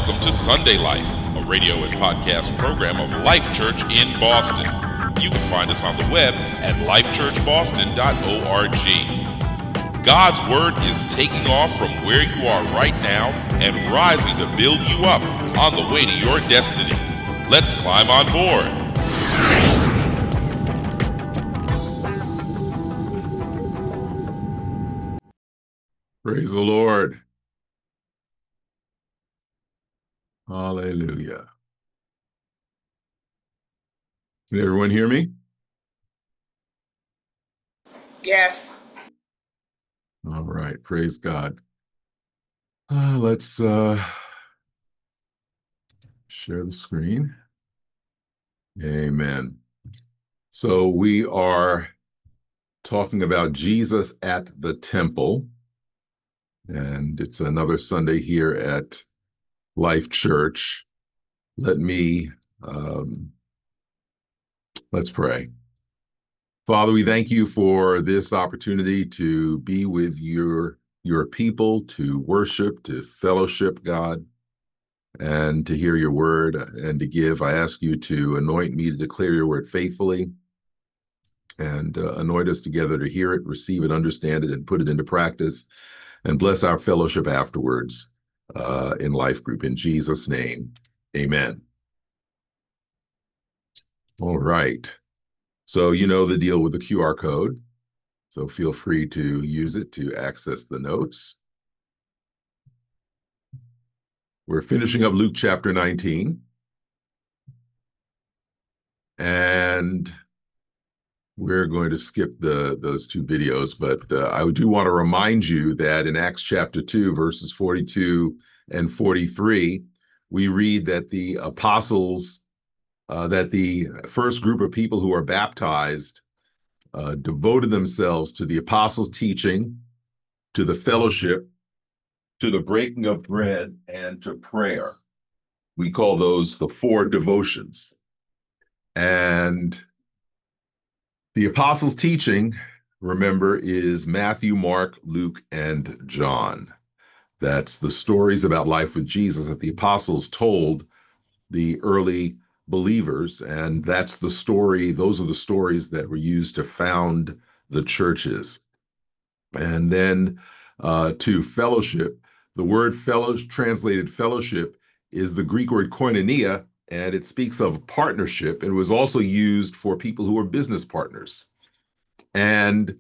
Welcome to Sunday Life, a radio and podcast program of Life Church in Boston. You can find us on the web at lifechurchboston.org. God's Word is taking off from where you are right now and rising to build you up on the way to your destiny. Let's climb on board. Praise the Lord. Hallelujah. Can everyone hear me? Yes. All right. Praise God. Let's share the screen. Amen. So we are talking about Jesus at the temple, and it's another Sunday here at Life Church. Let's pray. Father, we thank you for this opportunity to be with your people, to worship, to fellowship, God, and to hear your word and to give. I ask you to anoint me to declare your word faithfully and anoint us together to hear it, receive it, understand it, and put it into practice, and bless our fellowship afterwards in Life Group. In Jesus' name, amen. All right. So you know the deal with the QR code. So feel free to use it to access the notes. We're finishing up Luke chapter 19. And we're going to skip those two videos, but I do want to remind you that in Acts chapter 2, verses 42 and 43, we read that the apostles, that the first group of people who are baptized devoted themselves to the apostles' teaching, to the fellowship, to the breaking of bread, and to prayer. We call those the four devotions. And the apostles' teaching, remember, is Matthew, Mark, Luke, and John. That's the stories about life with Jesus that the apostles told the early believers, and that's the story. Those are the stories that were used to found the churches. And then to fellowship, the word translated fellowship is the Greek word koinonia, and it speaks of partnership, and was also used for people who are business partners. And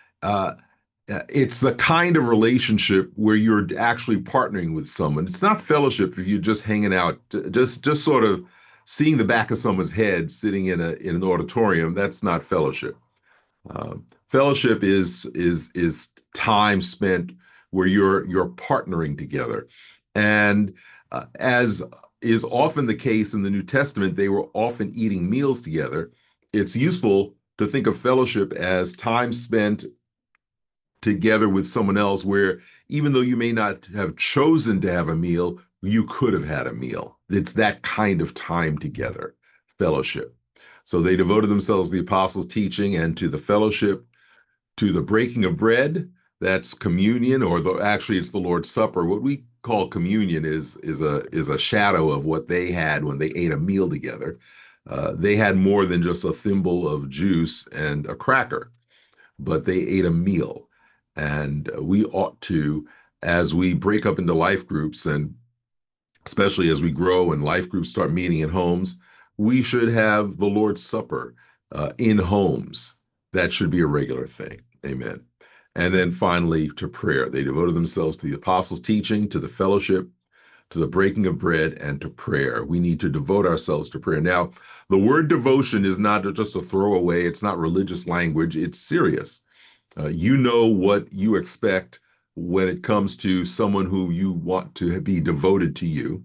it's the kind of relationship where you're actually partnering with someone. It's not fellowship if you're just hanging out, just sort of seeing the back of someone's head sitting in an auditorium. That's not fellowship. Fellowship is time spent where you're partnering together. And as is often the case in the New Testament, they were often eating meals together. It's useful to think of fellowship as time spent together with someone else where even though you may not have chosen to have a meal, you could have had a meal. It's that kind of time together, fellowship. So they devoted themselves to the apostles' teaching and to the fellowship, to the breaking of bread. That's communion, or actually it's the Lord's Supper. What we call communion is a shadow of what they had when they ate a meal together. They had more than just a thimble of juice and a cracker, but they ate a meal. And we ought to, as we break up into life groups, and especially as we grow and life groups start meeting in homes, we should have the Lord's Supper in homes. That should be a regular thing. Amen. And then finally, to prayer. They devoted themselves to the apostles' teaching, to the fellowship, to the breaking of bread, and to prayer. We need to devote ourselves to prayer. Now, the word devotion is not just a throwaway. It's not religious language. It's serious. You know what you expect when it comes to someone who you want to be devoted to you.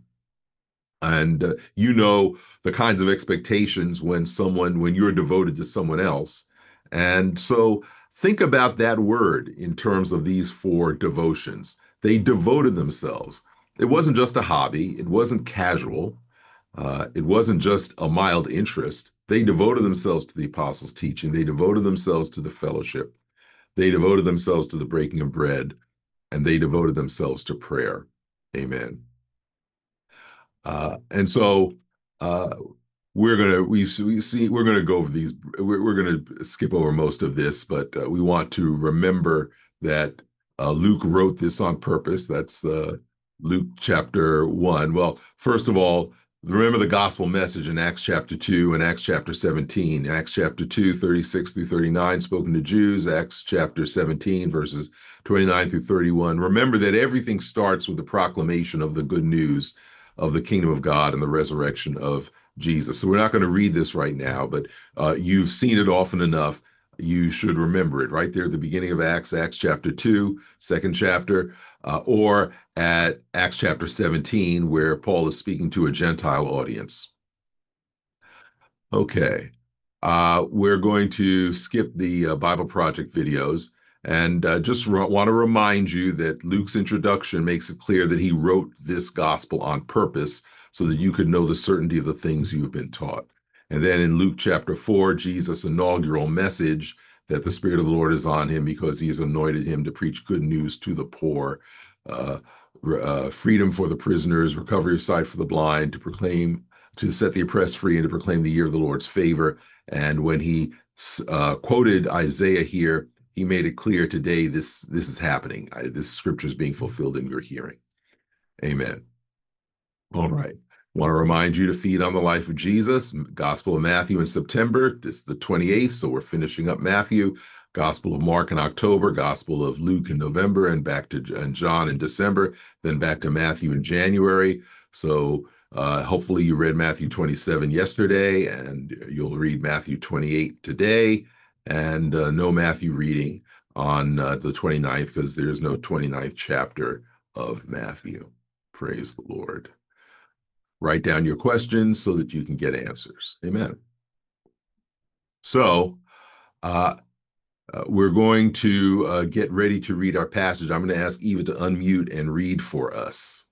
And you know the kinds of expectations when you're devoted to someone else. And so think about that word in terms of these four devotions. They devoted themselves. It wasn't just a hobby. It wasn't casual. It wasn't just a mild interest. They devoted themselves to the apostles' teaching. They devoted themselves to the fellowship. They devoted themselves to the breaking of bread, and they devoted themselves to prayer. Amen. And so we're gonna go over these. We're gonna skip over most of this, but we want to remember that Luke wrote this on purpose. That's Luke chapter 1. Well, first of all, remember the gospel message in Acts chapter 2 and Acts chapter 17. Acts chapter 2, 36 through 39, spoken to Jews. Acts chapter 17, verses 29 through 31. Remember that everything starts with the proclamation of the good news of the kingdom of God and the resurrection of Jesus. So we're not going to read this right now, but you've seen it often enough. You should remember it right there at the beginning of Acts, Acts chapter 2, second chapter, or at Acts chapter 17, where Paul is speaking to a Gentile audience. Okay. We're going to skip the Bible Project videos and just want to remind you that Luke's introduction makes it clear that he wrote this gospel on purpose so that you could know the certainty of the things you've been taught. And then in Luke chapter 4, Jesus' inaugural message that the Spirit of the Lord is on him because he has anointed him to preach good news to the poor, freedom for the prisoners, recovery of sight for the blind, to set the oppressed free and to proclaim the year of the Lord's favor. And when he quoted Isaiah here, he made it clear today this is happening. This scripture is being fulfilled in your hearing. Amen. All right. Want to remind you to feed on the life of Jesus. Gospel of Matthew in September. This is the 28th, so we're finishing up Matthew. Gospel of Mark in October. Gospel of Luke in November, and back to John in December. Then back to Matthew in January. So hopefully you read Matthew 27 yesterday, and you'll read Matthew 28 today, and no Matthew reading on the 29th because there's no 29th chapter of Matthew. Praise the Lord. Write down your questions so that you can get answers. Amen. So we're going to get ready to read our passage. I'm going to ask Eva to unmute and read for us.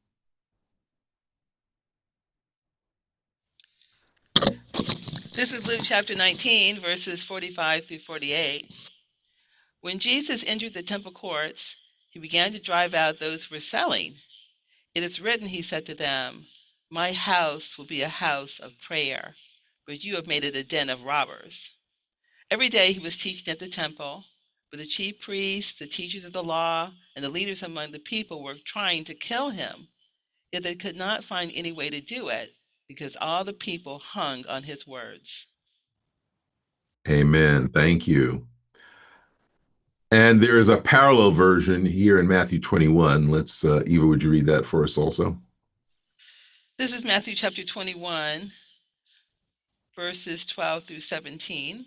This is Luke chapter 19, verses 45 through 48. When Jesus entered the temple courts, he began to drive out those who were selling. It is written, he said to them, "My house will be a house of prayer, but you have made it a den of robbers." Every day he was teaching at the temple, but the chief priests, the teachers of the law, and the leaders among the people were trying to kill him. Yet they could not find any way to do it, because all the people hung on his words. Amen. Thank you. And there is a parallel version here in Matthew 21. Let's, Eva, would you read that for us also? This is Matthew chapter 21, verses 12 through 17.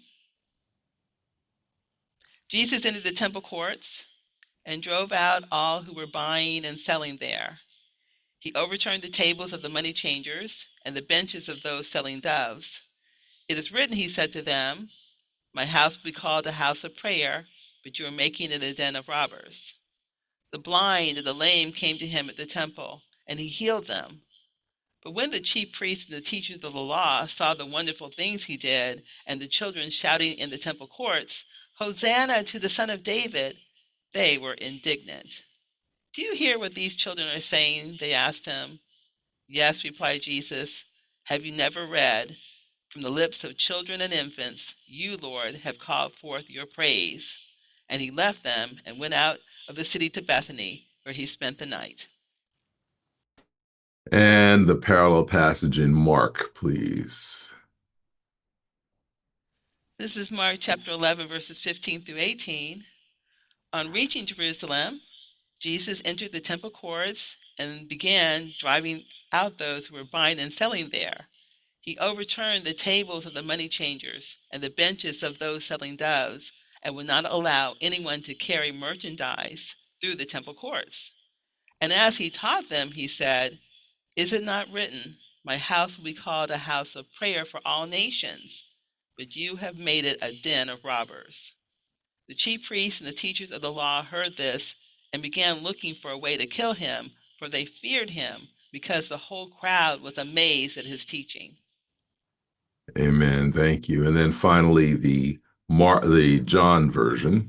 Jesus entered the temple courts and drove out all who were buying and selling there. He overturned the tables of the money changers and the benches of those selling doves. It is written, he said to them, "My house will be called a house of prayer, but you are making it a den of robbers." The blind and the lame came to him at the temple, and he healed them. But when the chief priests and the teachers of the law saw the wonderful things he did, and the children shouting in the temple courts, "Hosanna to the Son of David," they were indignant. "Do you hear what these children are saying?" they asked him. "Yes," replied Jesus. "Have you never read, 'From the lips of children and infants, you, Lord, have called forth your praise'?" And he left them and went out of the city to Bethany, where he spent the night. And the parallel passage in Mark, please. This is Mark chapter 11, verses 15 through 18. On reaching Jerusalem, Jesus entered the temple courts and began driving out those who were buying and selling there. He overturned the tables of the money changers and the benches of those selling doves, and would not allow anyone to carry merchandise through the temple courts. And as he taught them, he said, "Is it not written, 'My house will be called a house of prayer for all nations'? But you have made it a den of robbers." The chief priests and the teachers of the law heard this and began looking for a way to kill him, for they feared him, because the whole crowd was amazed at his teaching. Amen. Thank you. And then finally, the John version.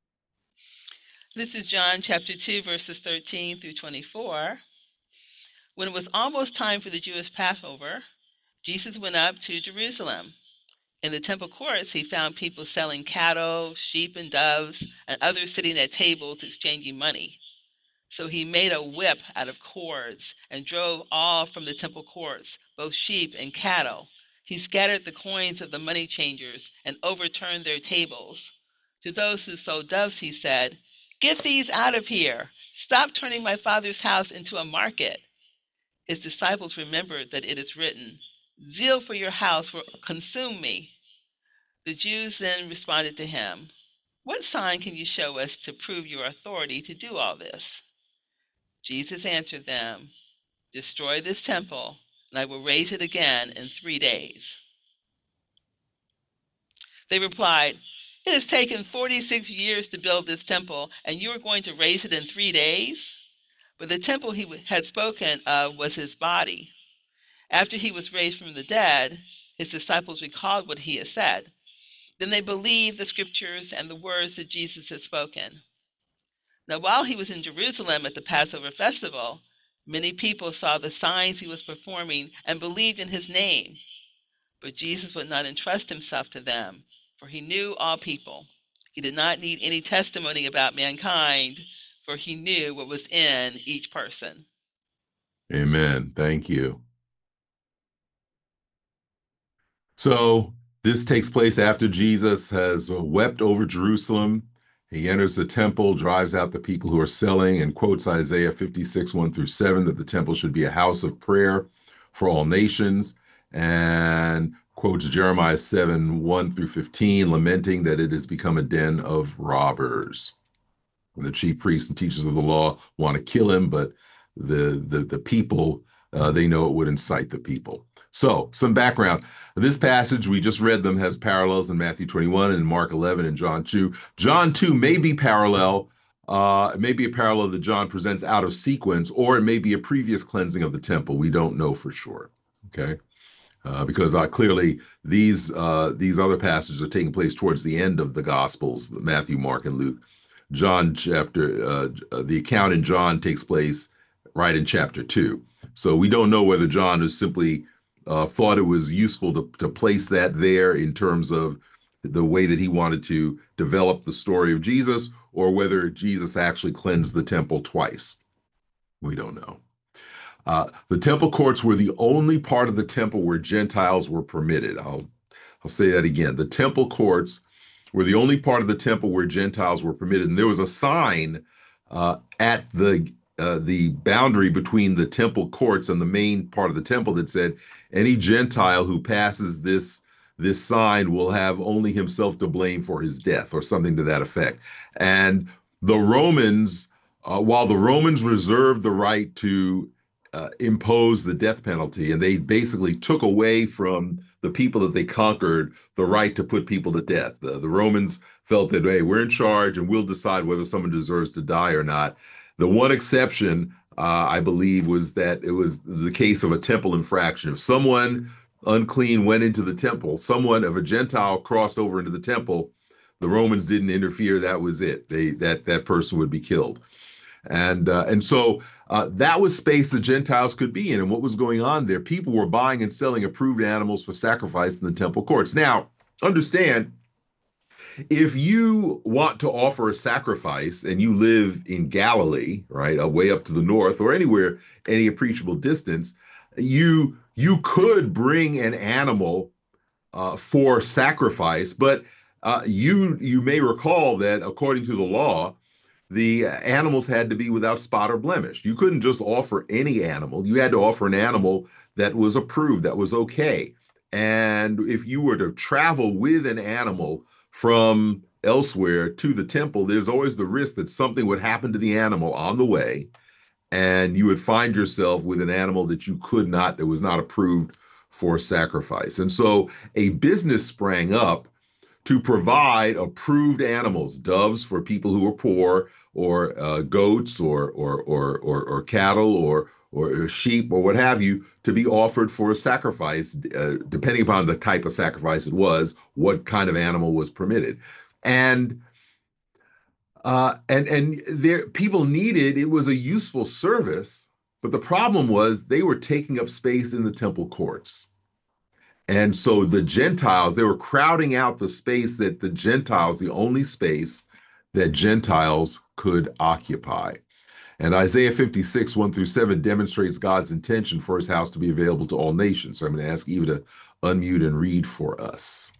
This is John chapter 2, verses 13 through 24. When it was almost time for the Jewish Passover, Jesus went up to Jerusalem. In the temple courts, he found people selling cattle, sheep, and doves, and others sitting at tables exchanging money. So he made a whip out of cords and drove all from the temple courts, both sheep and cattle. He scattered the coins of the money changers and overturned their tables. To those who sold doves, he said, "Get these out of here. Stop turning my father's house into a market." His disciples remembered that it is written, "Zeal for your house will consume me." The Jews then responded to him, "What sign can you show us to prove your authority to do all this?" Jesus answered them, "Destroy this temple, and I will raise it again in 3 days." They replied, "It has taken 46 years to build this temple, and you are going to raise it in 3 days?" But the temple he had spoken of was his body. After he was raised from the dead, his disciples recalled what he had said. Then they believed the scriptures and the words that Jesus had spoken. Now, while he was in Jerusalem at the Passover festival, many people saw the signs he was performing and believed in his name. But Jesus would not entrust himself to them, for he knew all people. He did not need any testimony about mankind, for he knew what was in each person. Amen. Thank you. So this takes place after Jesus has wept over Jerusalem. He enters the temple, drives out the people who are selling, and quotes Isaiah 56, 1-7, that the temple should be a house of prayer for all nations, and quotes Jeremiah 7, 1-15, lamenting that it has become a den of robbers. The chief priests and teachers of the law want to kill him, but the people, they know it would incite the people. So some background. This passage, we just read them, has parallels in Matthew 21 and Mark 11 and John 2. John 2 may be parallel. It may be a parallel that John presents out of sequence, or it may be a previous cleansing of the temple. We don't know for sure. Okay. Because clearly these other passages are taking place towards the end of the Gospels, Matthew, Mark, and Luke. John chapter, the account in John takes place right in chapter 2. So we don't know whether John has simply thought it was useful to place that there in terms of the way that he wanted to develop the story of Jesus, or whether Jesus actually cleansed the temple twice. We don't know. The temple courts were the only part of the temple where Gentiles were permitted. I'll say that again. The temple courts were the only part of the temple where Gentiles were permitted. And there was a sign at the boundary between the temple courts and the main part of the temple that said, any Gentile who passes this sign will have only himself to blame for his death, or something to that effect. And the Romans, while the Romans reserved the right to impose the death penalty, and they basically took away from the people that they conquered the right to put people to death. The Romans felt that, hey, we're in charge and we'll decide whether someone deserves to die or not. The one exception, I believe, was that it was the case of a temple infraction. If someone unclean went into the temple, if a Gentile crossed over into the temple, the Romans didn't interfere. That was it. That person would be killed. And so that was space the Gentiles could be in. And what was going on there? People were buying and selling approved animals for sacrifice in the temple courts. Now, understand, if you want to offer a sacrifice and you live in Galilee, right, way up to the north, or anywhere, any appreciable distance, you could bring an animal for sacrifice. But you may recall that according to the law, the animals had to be without spot or blemish. You couldn't just offer any animal. You had to offer an animal that was approved, that was okay. And if you were to travel with an animal from elsewhere to the temple, there's always the risk that something would happen to the animal on the way, and you would find yourself with an animal that was not approved for sacrifice. And so a business sprang up to provide approved animals, doves for people who are poor, or goats, or cattle, or sheep, or what have you, to be offered for a sacrifice, depending upon the type of sacrifice it was, what kind of animal was permitted. And there, people needed, it was a useful service, But the problem was they were taking up space in the temple courts. And so the Gentiles, they were crowding out the space that the Gentiles, the only space that Gentiles could occupy. And Isaiah 56, 1 through 7 demonstrates God's intention for his house to be available to all nations. So I'm going to ask Eva to unmute and read for us.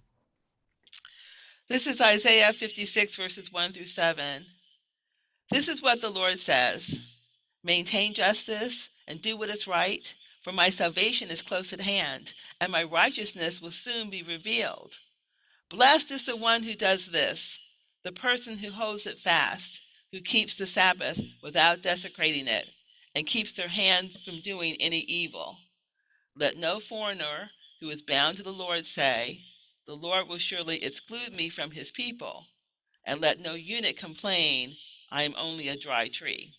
This is Isaiah 56, verses 1 through 7. This is what the Lord says: maintain justice and do what is right, for my salvation is close at hand, and my righteousness will soon be revealed. Blessed is the one who does this, the person who holds it fast, who keeps the Sabbath without desecrating it, and keeps their hand from doing any evil. Let no foreigner who is bound to the Lord say, the Lord will surely exclude me from his people. And let no eunuch complain, I am only a dry tree.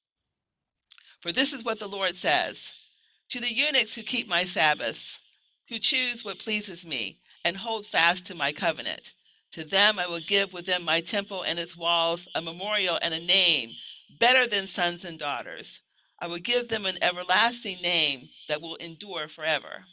For this is what the Lord says: to the eunuchs who keep my Sabbaths, who choose what pleases me, and hold fast to my covenant, to them I will give within my temple and its walls a memorial and a name better than sons and daughters. I will give them an everlasting name that will endure forever.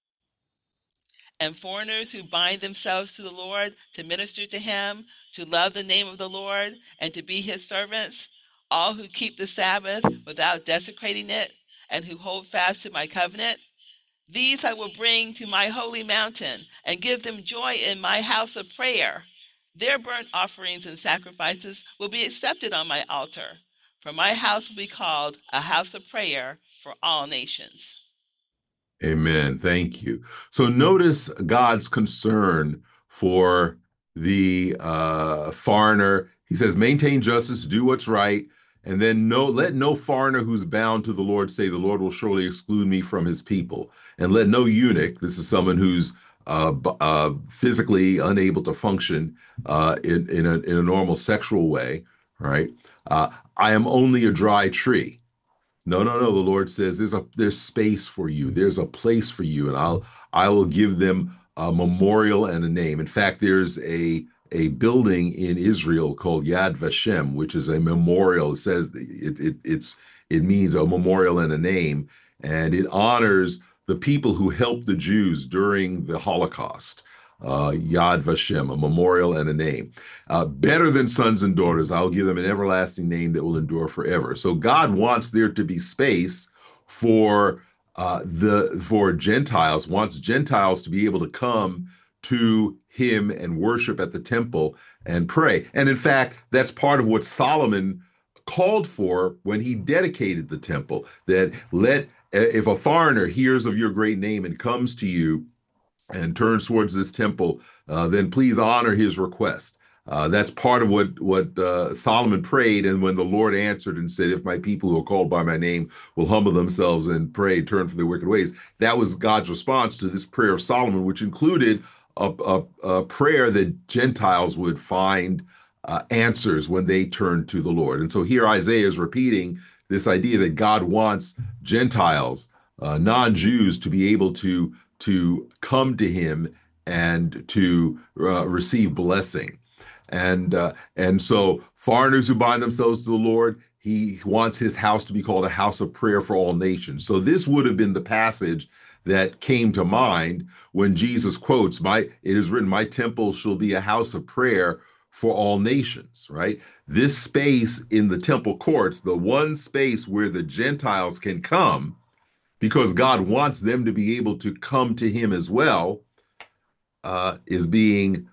And foreigners who bind themselves to the Lord to minister to him, to love the name of the Lord, and to be his servants, all who keep the Sabbath without desecrating it, and who hold fast to my covenant, these I will bring to my holy mountain and give them joy in my house of prayer. Their burnt offerings and sacrifices will be accepted on my altar, for my house will be called a house of prayer for all nations. Amen. Thank you. So notice God's concern for the foreigner. He says, maintain justice, do what's right, and then let no foreigner who's bound to the Lord say, the Lord will surely exclude me from his people. And let no eunuch, this is someone who's physically unable to function in a normal sexual way, right? I am only a dry tree. No. The Lord says there's space for you. There's a place for you, and I will give them a memorial and a name. In fact, there's a building in Israel called Yad Vashem, which is a memorial. It says it means a memorial and a name, and it honors the people who helped the Jews during the Holocaust. Yad Vashem, a memorial and a name. Better than sons and daughters, I'll give them an everlasting name that will endure forever. So God wants there to be space for Gentiles, wants Gentiles to be able to come to him and worship at the temple and pray. And in fact, that's part of what Solomon called for when he dedicated the temple, that if a foreigner hears of your great name and comes to you and turns towards this temple, then please honor his request. That's part of what Solomon prayed, and when the Lord answered and said, if my people who are called by my name will humble themselves and pray, turn from their wicked ways, that was God's response to this prayer of Solomon, which included a prayer that Gentiles would find answers when they turned to the Lord. And so here Isaiah is repeating this idea that God wants Gentiles, non-Jews, to be able to come to him and to receive blessing. And so foreigners who bind themselves to the Lord, he wants his house to be called a house of prayer for all nations. So this would have been the passage that came to mind when Jesus quotes, it is written, my temple shall be a house of prayer for all nations, right? This space in the temple courts, the one space where the Gentiles can come, because God wants them to be able to come to him as well, is being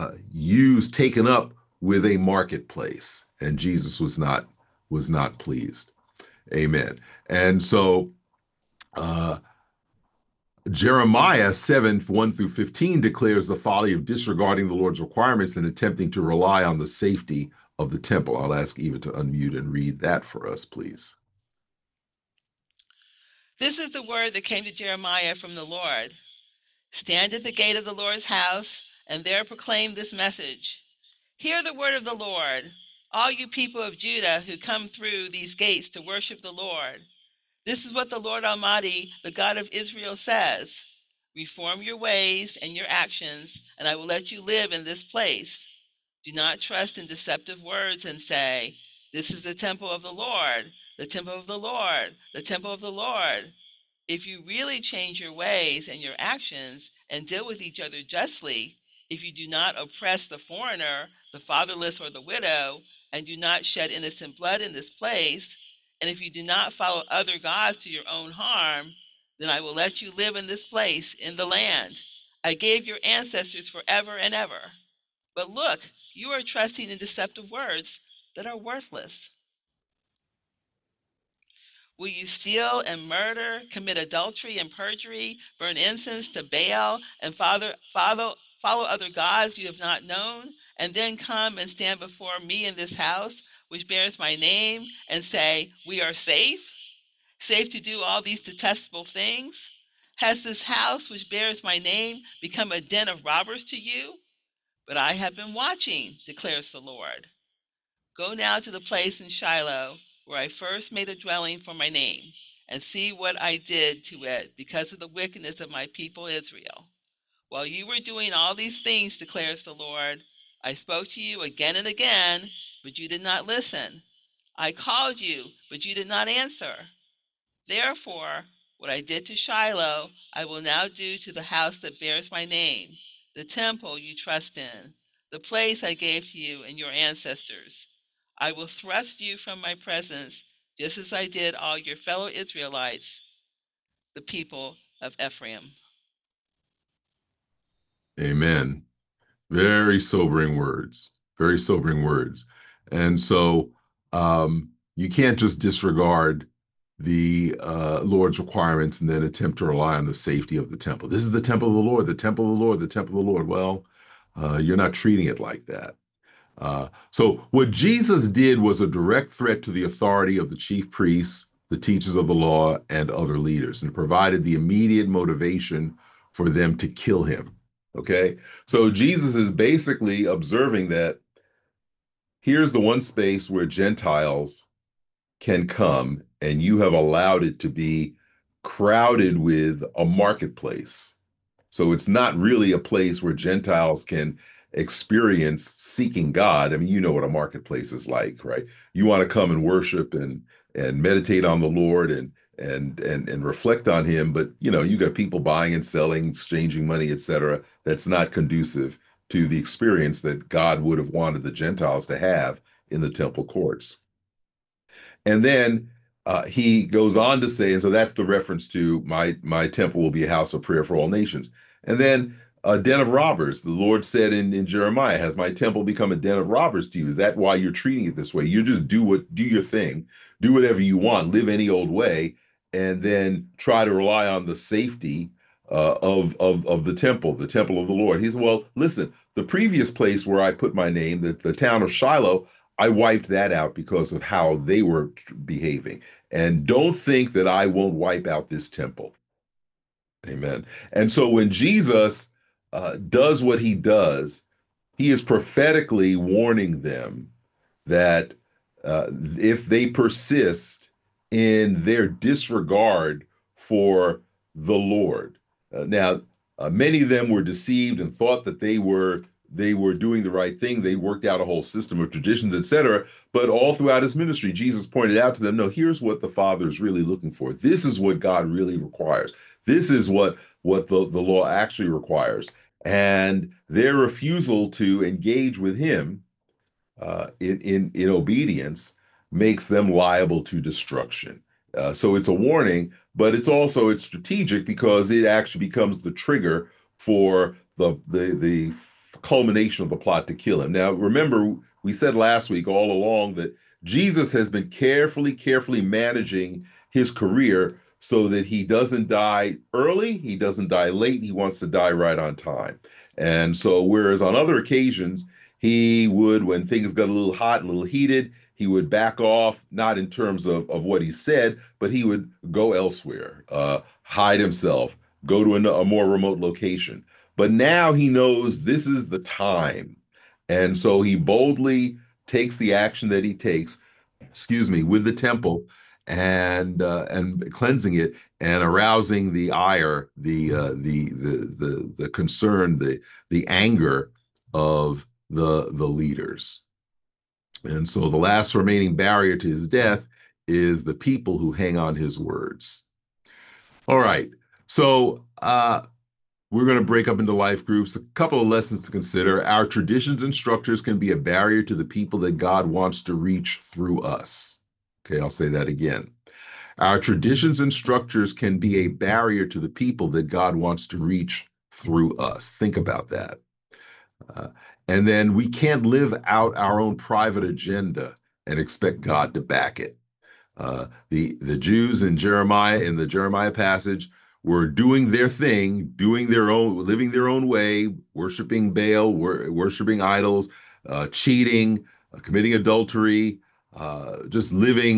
taken up with a marketplace, and Jesus was not pleased. Amen. And so Jeremiah 7, 1 through 15 declares the folly of disregarding the Lord's requirements and attempting to rely on the safety of the temple. I'll ask Eva to unmute and read that for us, please. This is the word that came to Jeremiah from the Lord. Stand at the gate of the Lord's house, and there proclaim this message. Hear the word of the Lord, all you people of Judah who come through these gates to worship the Lord. This is what the Lord Almighty, the God of Israel, says. Reform your ways and your actions, and I will let you live in this place. Do not trust in deceptive words and say, this is the temple of the Lord, the temple of the Lord, the temple of the Lord. If you really change your ways and your actions and deal with each other justly, if you do not oppress the foreigner, the fatherless, or the widow, and do not shed innocent blood in this place, and if you do not follow other gods to your own harm, then I will let you live in this place, in the land I gave your ancestors forever and ever. But look, you are trusting in deceptive words that are worthless. Will you steal and murder, commit adultery and perjury, burn incense to Baal, and follow other gods you have not known, and then come and stand before me in this house, which bears my name, and say, "We are safe"? Safe to do all these detestable things? Has this house, which bears my name, become a den of robbers to you? But I have been watching, declares the Lord. Go now to the place in Shiloh where I first made a dwelling for my name, and see what I did to it because of the wickedness of my people Israel. While you were doing all these things, declares the Lord, I spoke to you again and again, but you did not listen. I called you, but you did not answer. Therefore, what I did to Shiloh, I will now do to the house that bears my name, the temple you trust in, the place I gave to you and your ancestors. I will thrust you from my presence, just as I did all your fellow Israelites, the people of Ephraim. Amen. Very sobering words. Very sobering words. And so you can't just disregard the Lord's requirements and then attempt to rely on the safety of the temple. This is the temple of the Lord, the temple of the Lord, the temple of the Lord. Well, you're not treating it like that. So what Jesus did was a direct threat to the authority of the chief priests, the teachers of the law, and other leaders, and provided the immediate motivation for them to kill him. Okay? So Jesus is basically observing that here's the one space where Gentiles can come, and you have allowed it to be crowded with a marketplace. So it's not really a place where Gentiles can experience seeking God. I mean, you know what a marketplace is like, right? You want to come and worship and meditate on the Lord and reflect on him, but you know, you got people buying and selling, exchanging money, etc. That's not conducive to the experience that God would have wanted the Gentiles to have in the temple courts. And then he goes on to say, and so that's the reference to my temple will be a house of prayer for all nations. And then a den of robbers. The Lord said in Jeremiah, has my temple become a den of robbers to you? Is that why you're treating it this way? You just do your thing, do whatever you want, live any old way, and then try to rely on the safety of the temple of the Lord. He said, well, listen, the previous place where I put my name, the town of Shiloh, I wiped that out because of how they were behaving. And don't think that I won't wipe out this temple. Amen. And so when Jesus does what he does, he is prophetically warning them that if they persist in their disregard for the Lord. Now, many of them were deceived and thought that they were doing the right thing. They worked out a whole system of traditions, etc. But all throughout his ministry, Jesus pointed out to them, no, here's what the Father is really looking for. This is what God really requires. This is what the law actually requires. And their refusal to engage with him in obedience makes them liable to destruction. So it's a warning, but it's strategic because it actually becomes the trigger for the culmination of the plot to kill him. Now, remember, we said last week all along that Jesus has been carefully managing his career so that he doesn't die early, he doesn't die late, he wants to die right on time. And so, whereas on other occasions, he would, when things got a little hot, a little heated, he would back off, not in terms of what he said, but he would go elsewhere, hide himself, go to a more remote location. But now he knows this is the time. And so he boldly takes the action that he takes, with the temple and cleansing it and arousing the ire, the concern, the anger of the leaders. And so the last remaining barrier to his death is the people who hang on his words. All right. So we're going to break up into life groups. A couple of lessons to consider. Our traditions and structures can be a barrier to the people that God wants to reach through us. Okay, I'll say that again. Our traditions and structures can be a barrier to the people that God wants to reach through us. Think about that. And then we can't live out our own private agenda and expect God to back it. The Jews in the Jeremiah passage were doing their thing, doing their own, living their own way, worshiping Baal, worshiping idols, cheating, committing adultery, just living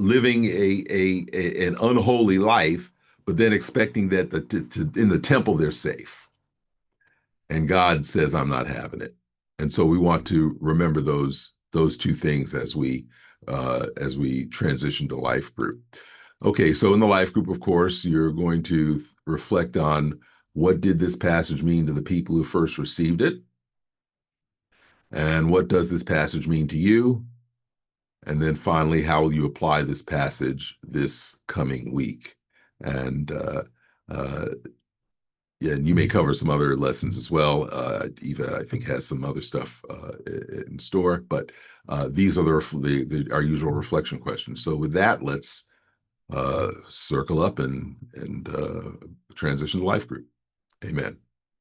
an unholy life, but then expecting that in the temple they're safe. And God says, I'm not having it. And so we want to remember those two things as we transition to life group. Okay, so in the life group, of course, you're going to reflect on what did this passage mean to the people who first received it? And what does this passage mean to you? And then finally, how will you apply this passage this coming week? And yeah, and you may cover some other lessons as well. Eva, I think, has some other stuff in store, but these are our usual reflection questions. So with that, let's circle up and transition to life group. Amen.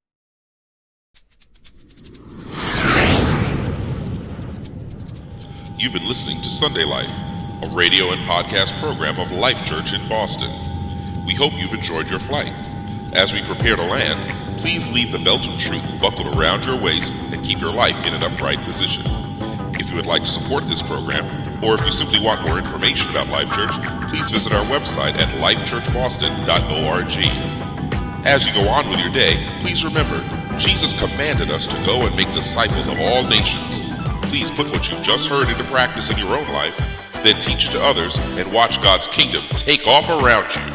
You've been listening to Sunday Life, a radio and podcast program of Life Church in Boston. We hope you've enjoyed your flight. As we prepare to land, please leave the belt of truth buckled around your waist and keep your life in an upright position. If you would like to support this program, or if you simply want more information about Life Church, please visit our website at lifechurchboston.org. As you go on with your day, please remember, Jesus commanded us to go and make disciples of all nations. Please put what you've just heard into practice in your own life, then teach it to others, and watch God's kingdom take off around you.